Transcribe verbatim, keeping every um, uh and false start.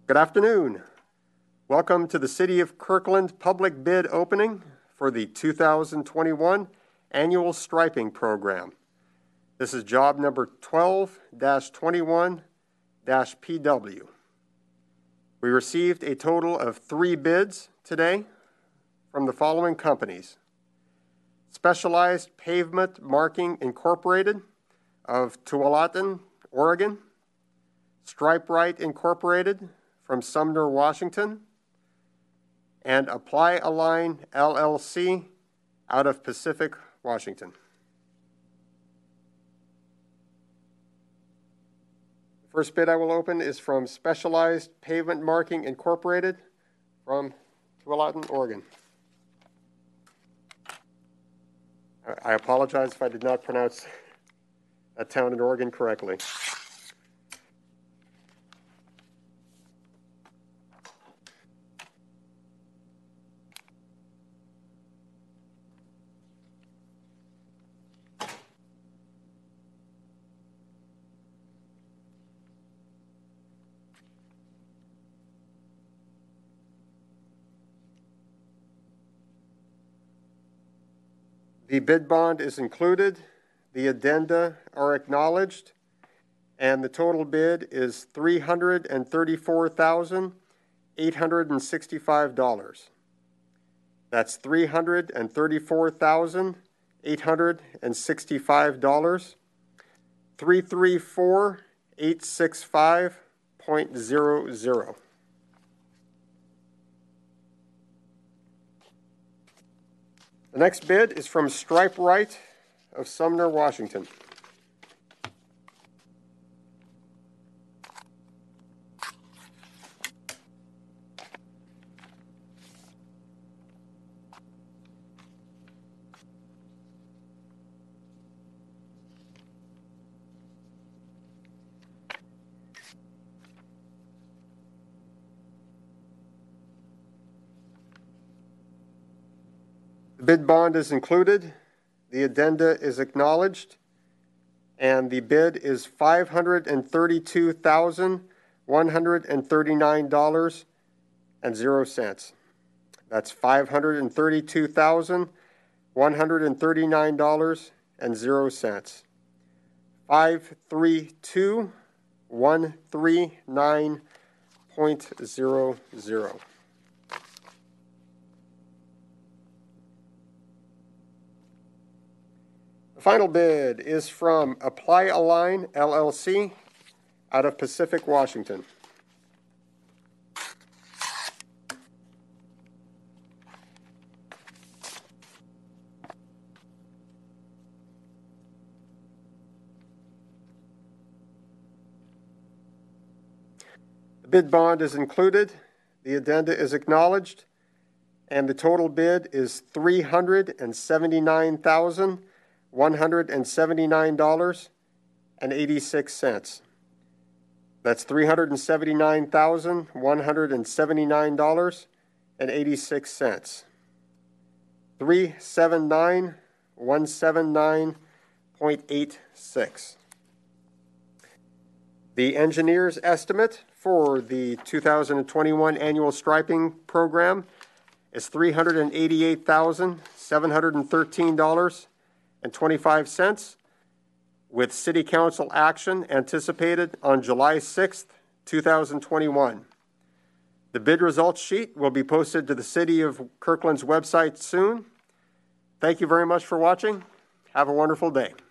Good afternoon. Welcome to the City of Kirkland public bid opening for the two thousand twenty-one annual striping program. This is job number twelve dash twenty-one dash P W. We received a total of three bids today from the following companies: Specialized Pavement Marking Incorporated of Tualatin, Oregon; StripeRite Incorporated from Sumner, Washington; and Apply Align L L C out of Pacific, Washington. The first bid I will open is from Specialized Pavement Marking Incorporated from Tualatin, Oregon. I apologize if I did not pronounce that town in Oregon correctly. The bid bond is included, the addenda are acknowledged, and the total bid is three hundred thirty-four thousand eight hundred sixty-five dollars. That's three hundred thirty-four thousand eight hundred sixty-five dollars. three three four eight six five point zero zero. The next bid is from StripeRite of Sumner, Washington. The bid bond is included, the addenda is acknowledged, and the bid is five hundred thirty-two thousand one hundred thirty-nine dollars and zero cents. That's five hundred thirty-two thousand one hundred thirty-nine dollars and zero cents. Five three two one three nine point zero zero. The final bid is from Apply Align L L C out of Pacific, Washington. The bid bond is included, the addenda is acknowledged, and the total bid is three hundred seventy-nine thousand one hundred seventy-nine dollars and eighty-six cents. That's three hundred seventy-nine thousand one hundred seventy-nine dollars and eighty-six cents. three seven nine one seven nine point eight six. The engineer's estimate for the two thousand twenty-one annual striping program is three hundred eighty-eight thousand seven hundred thirteen dollars and twenty-five cents, with City Council action anticipated on July sixth, two thousand twenty-one. The bid results sheet will be posted to the City of Kirkland's website soon. Thank you very much for watching. Have a wonderful day.